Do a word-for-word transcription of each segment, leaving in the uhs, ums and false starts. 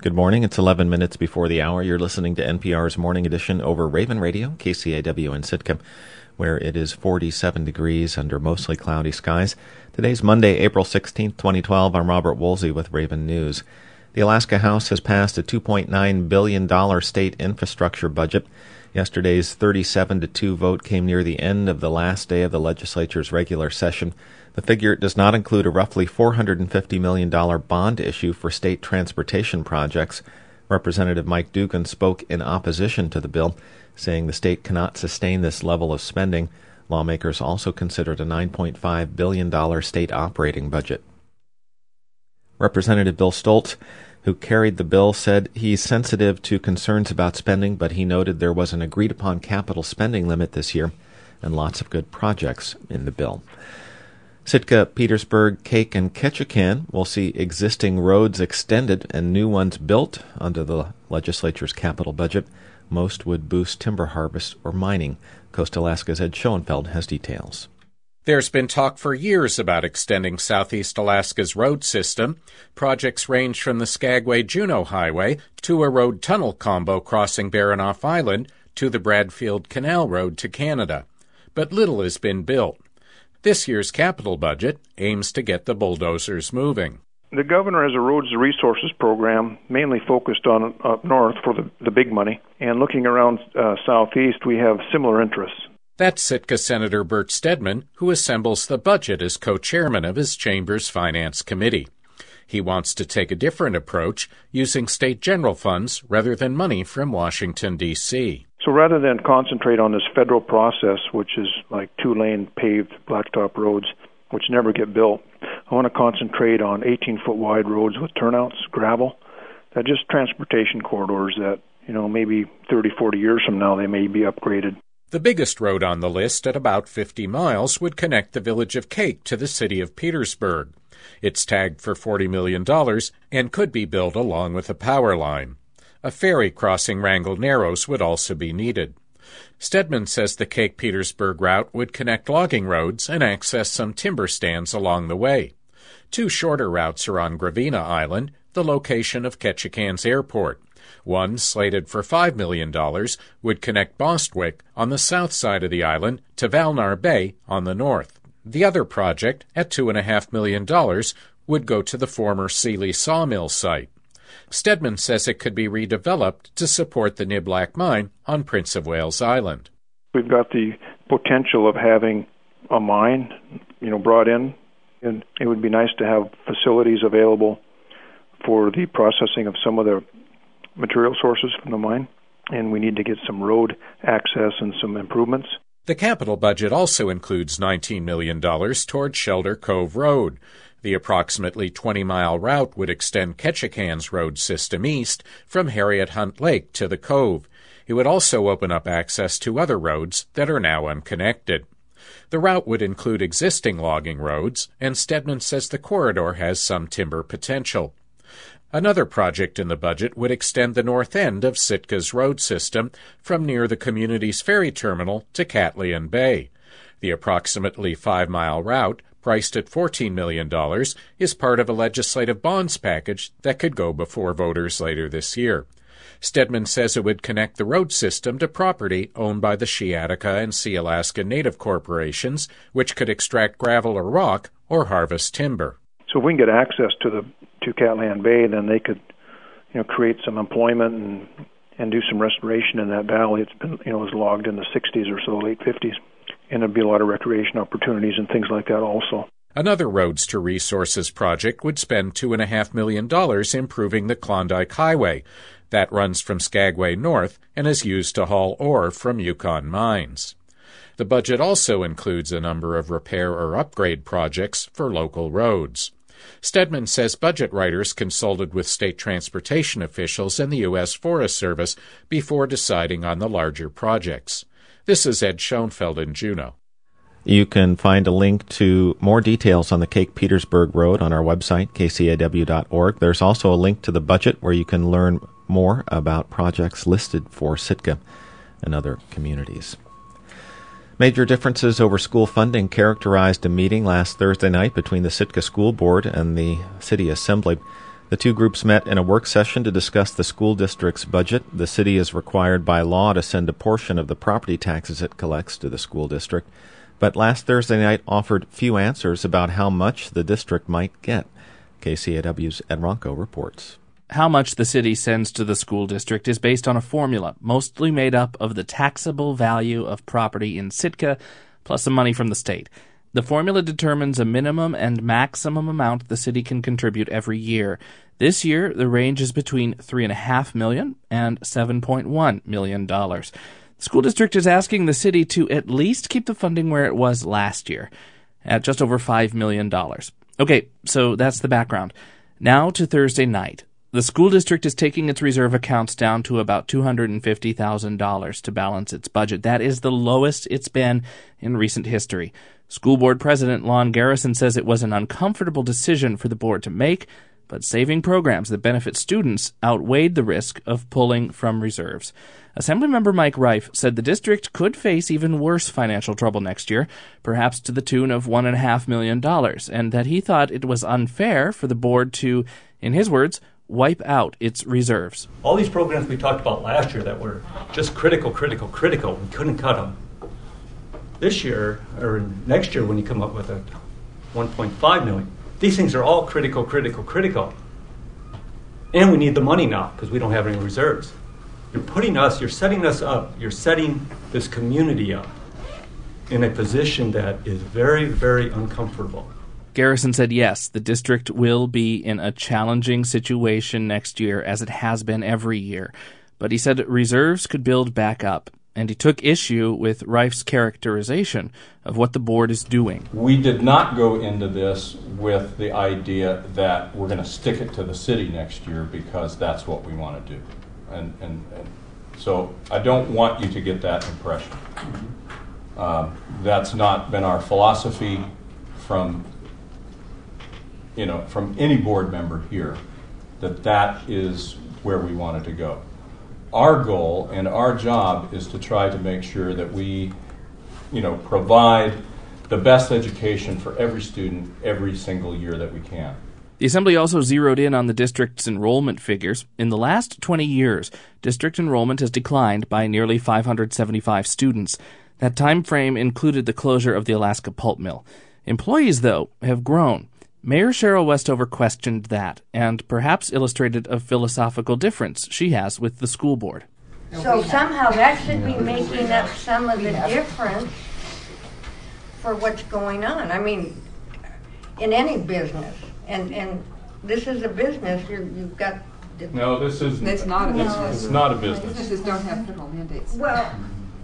Good morning. It's eleven minutes before the hour. You're listening to N P R's Morning Edition over Raven Radio, K C A W in Sitka, where it is forty-seven degrees under mostly cloudy skies. Today's Monday, April sixteenth, twenty twelve. I'm Robert Woolsey with Raven News. The Alaska House has passed a two point nine billion dollars state infrastructure budget. Yesterday's thirty-seven to two vote came near the end of the last day of the legislature's regular session. The figure does not include a roughly four hundred fifty million dollars bond issue for state transportation projects. Representative Mike Dugan spoke in opposition to the bill, saying the state cannot sustain this level of spending. Lawmakers also considered a nine point five billion dollars state operating budget. Representative Bill Stoltz, who carried the bill, said he's sensitive to concerns about spending, but he noted there was an agreed-upon capital spending limit this year and lots of good projects in the bill. Sitka, Petersburg, Cake, and Ketchikan will see existing roads extended and new ones built under the legislature's capital budget. Most would boost timber harvest or mining. Coast Alaska's Ed Schoenfeld has details. There's been talk for years about extending Southeast Alaska's road system. Projects range from the Skagway-Juneau Highway to a road tunnel combo crossing Baranof Island to the Bradfield Canal Road to Canada. But little has been built. This year's capital budget aims to get the bulldozers moving. The governor has a roads resources program mainly focused on up north for the, the big money. And looking around uh, southeast, we have similar interests. That's Sitka Senator Bert Stedman, who assembles the budget as co-chairman of his chamber's finance committee. He wants to take a different approach, using state general funds rather than money from Washington, D C So rather than concentrate on this federal process, which is like two-lane paved blacktop roads, which never get built, I want to concentrate on eighteen-foot wide roads with turnouts, gravel, that just transportation corridors that, you know, maybe thirty, forty years from now they may be upgraded. The biggest road on the list, at about fifty miles, would connect the village of Cake to the city of Petersburg. It's tagged for forty million dollars and could be built along with a power line. A ferry crossing Wrangell Narrows would also be needed. Stedman says the Cake-Petersburg route would connect logging roads and access some timber stands along the way. Two shorter routes are on Gravina Island, the location of Ketchikan's airport. One, slated for five million dollars, would connect Bostwick on the south side of the island to Valnar Bay on the north. The other project, at two point five million dollars, would go to the former Sealy sawmill site. Stedman says it could be redeveloped to support the Niblack mine on Prince of Wales Island. We've got the potential of having a mine, you know, brought in, and it would be nice to have facilities available for the processing of some of the material sources from the mine, and we need to get some road access and some improvements. The capital budget also includes nineteen million dollars toward Shelter Cove Road. The approximately twenty-mile route would extend Ketchikan's road system east from Harriet Hunt Lake to the Cove. It would also open up access to other roads that are now unconnected. The route would include existing logging roads, and Stedman says the corridor has some timber potential. Another project in the budget would extend the north end of Sitka's road system from near the community's ferry terminal to Catlyan Bay. The approximately five-mile route, priced at fourteen million dollars, is part of a legislative bonds package that could go before voters later this year. Stedman says it would connect the road system to property owned by the Shiatica and Sealaska Native corporations, which could extract gravel or rock or harvest timber. So if we can get access to the to Catlyan Bay, then they could, you know, create some employment and and do some restoration in that valley. It's been, you know, it was logged in the sixties or so, late fifties, and there'd be a lot of recreation opportunities and things like that also. Another Roads to Resources project would spend two and a half million dollars improving the Klondike Highway. That runs from Skagway north and is used to haul ore from Yukon mines. The budget also includes a number of repair or upgrade projects for local roads. Stedman says budget writers consulted with state transportation officials and the U S Forest Service before deciding on the larger projects. This is Ed Schoenfeld in Juneau. You can find a link to more details on the Cake-Petersburg Road on our website, k c a w dot org. There's also a link to the budget where you can learn more about projects listed for Sitka and other communities. Major differences over school funding characterized a meeting last Thursday night between the Sitka School Board and the City Assembly. The two groups met in a work session to discuss the school district's budget. The city is required by law to send a portion of the property taxes it collects to the school district, but last Thursday night offered few answers about how much the district might get. K C A W's Ed Ronco reports. How much the city sends to the school district is based on a formula, mostly made up of the taxable value of property in Sitka, plus some money from the state. The formula determines a minimum and maximum amount the city can contribute every year. This year, the range is between three point five million dollars and seven point one million dollars. The school district is asking the city to at least keep the funding where it was last year, at just over five million dollars. Okay, so that's the background. Now to Thursday night. The school district is taking its reserve accounts down to about two hundred fifty thousand dollars to balance its budget. That is the lowest it's been in recent history. School board president Lon Garrison says it was an uncomfortable decision for the board to make, but saving programs that benefit students outweighed the risk of pulling from reserves. Assemblymember Mike Rife said the district could face even worse financial trouble next year, perhaps to the tune of one point five million dollars, and that he thought it was unfair for the board to, in his words, wipe out its reserves. All these programs we talked about last year that were just critical, critical, critical, we couldn't cut them. This year, or next year when you come up with a one point five million dollars, these things are all critical, critical, critical. And we need the money now because we don't have any reserves. You're putting us, you're setting us up, you're setting this community up in a position that is very, very uncomfortable. Garrison said yes, the district will be in a challenging situation next year, as it has been every year. But he said reserves could build back up, and he took issue with Rife's characterization of what the board is doing. We did not go into this with the idea that we're going to stick it to the city next year because that's what we want to do. And, and, and so I don't want you to get that impression. Um, that's not been our philosophy from you know, from any board member here, that that is where we wanted to go. Our goal and our job is to try to make sure that we, you know, provide the best education for every student every single year that we can. The Assembly also zeroed in on the district's enrollment figures. In the last twenty years, district enrollment has declined by nearly five hundred seventy-five students. That time frame included the closure of the Alaska pulp mill. Employees, though, have grown. Mayor Cheryl Westover questioned that and perhaps illustrated a philosophical difference she has with the school board. So somehow that should be making up some of the difference for what's going on. I mean, in any business, and and this is a business, you're, you've got... No, this is... It's not a business. It's, it's not a business. Businesses don't have federal mandates. Well,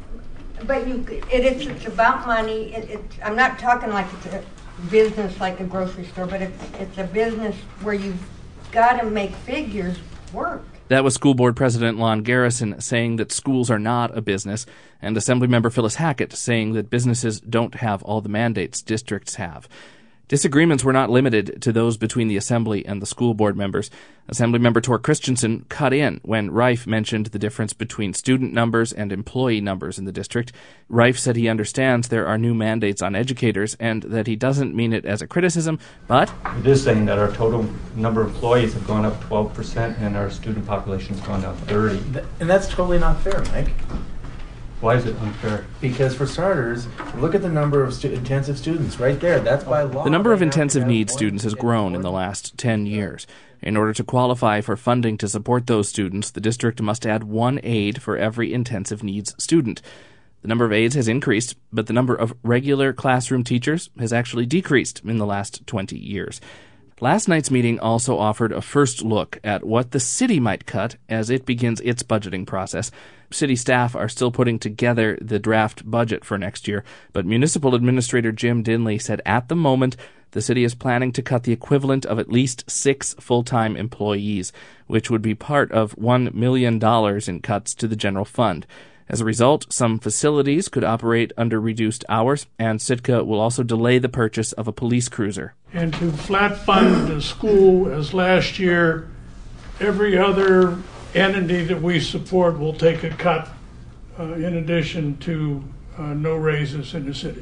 but you, it, it's, it's about money. It, it, I'm not talking like it's a business like a grocery store, but it's, it's a business where you've got to make figures work. That was School Board President Lon Garrison saying that schools are not a business, and Assemblymember Phyllis Hackett saying that businesses don't have all the mandates districts have. Disagreements were not limited to those between the Assembly and the school board members. Assemblymember Tor Christensen cut in when Rife mentioned the difference between student numbers and employee numbers in the district. Rife said he understands there are new mandates on educators and that he doesn't mean it as a criticism, but... It is saying that our total number of employees have gone up twelve percent and our student population has gone down thirty. And that's totally not fair, Mike. Why is it unfair? Because for starters, look at the number of stu- intensive students right there. That's by law. The number of intensive needs students has grown in the last ten years. In order to qualify for funding to support those students, the district must add one aide for every intensive needs student. The number of aides has increased, but the number of regular classroom teachers has actually decreased in the last twenty years. Last night's meeting also offered a first look at what the city might cut as it begins its budgeting process. City staff are still putting together the draft budget for next year, but Municipal Administrator Jim Dinley said at the moment the city is planning to cut the equivalent of at least six full-time employees, which would be part of one million dollars in cuts to the general fund. As a result, some facilities could operate under reduced hours, and Sitka will also delay the purchase of a police cruiser. And to flat fund the school as last year, every other entity that we support will take a cut uh, in addition to uh, no raises in the city.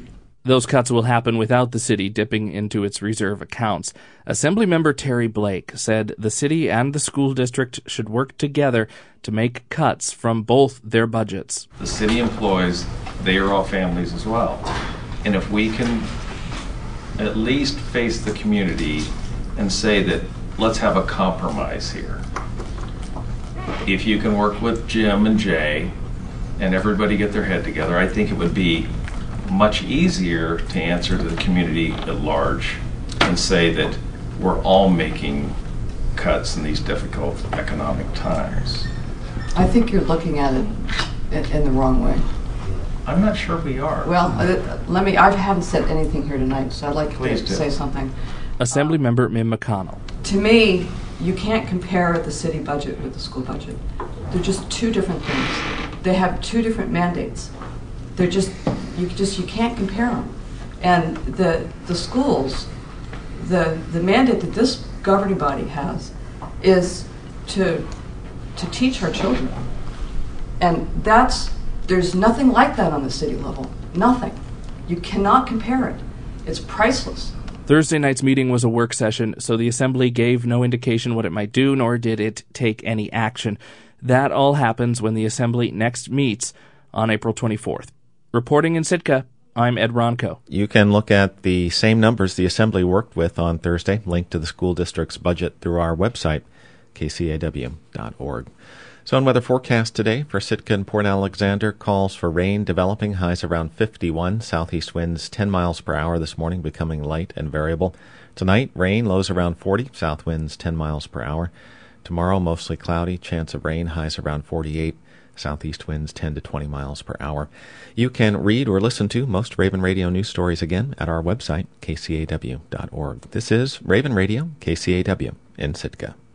Those cuts will happen without the city dipping into its reserve accounts. Assemblymember Terry Blake said the city and the school district should work together to make cuts from both their budgets. The city employees, they are all families as well. And if we can at least face the community and say that let's have a compromise here. If you can work with Jim and Jay and everybody get their head together, I think it would be much easier to answer to the community at large and say that we're all making cuts in these difficult economic times. I think you're looking at it in, in the wrong way. I'm not sure we are. Well, uh, let me, I haven't said anything here tonight, so I'd like Please to do. say something. Assemblymember Mim McConnell. To me, you can't compare the city budget with the school budget. They're just two different things. They have two different mandates. They're just, you just, you can't compare them. And the the schools, the the mandate that this governing body has is to to teach our children. And that's, there's nothing like that on the city level. Nothing. You cannot compare it. It's priceless. Thursday night's meeting was a work session, so the Assembly gave no indication what it might do, nor did it take any action. That all happens when the Assembly next meets on April twenty-fourth. Reporting in Sitka, I'm Ed Ronco. You can look at the same numbers the Assembly worked with on Thursday, linked to the school district's budget through our website, k c a w dot org. So on weather forecast today for Sitka and Port Alexander, calls for rain developing, highs around fifty-one, southeast winds ten miles per hour this morning, becoming light and variable. Tonight, rain, lows around forty, south winds ten miles per hour. Tomorrow, mostly cloudy, chance of rain, highs around forty-eight, southeast winds ten to twenty miles per hour. You can read or listen to most Raven Radio news stories again at our website, k c a w dot org. This is Raven Radio, K C A W in Sitka.